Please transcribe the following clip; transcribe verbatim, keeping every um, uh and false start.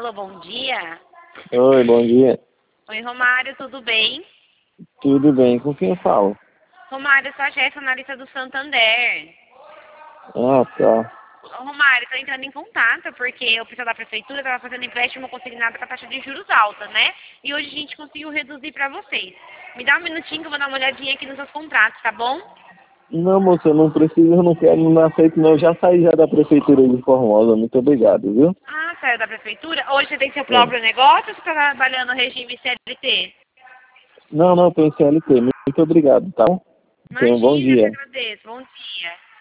Alô, bom dia. Oi, bom dia. Oi, Romário, tudo bem? Tudo bem, com quem eu falo? Romário, eu sou a Jéssica, analista do Santander. Ah, tá. Ô, Romário, estou entrando em contato porque o pessoal da prefeitura estava fazendo empréstimo consignado com a taxa de juros alta, né? E hoje a gente conseguiu reduzir para vocês. Me dá um minutinho que eu vou dar uma olhadinha aqui nos seus contratos, tá bom? Não, moça, eu não preciso, eu não quero, não aceito não. Eu já saí já da prefeitura de Formosa, muito obrigado, viu? Ah, saiu da prefeitura? Hoje você tem seu É. próprio negócio ou você está trabalhando no regime C L T? Não, não, tô em C L T, muito obrigado, tá? Tenha um bom Imagina, eu que dia. agradeço. Bom dia.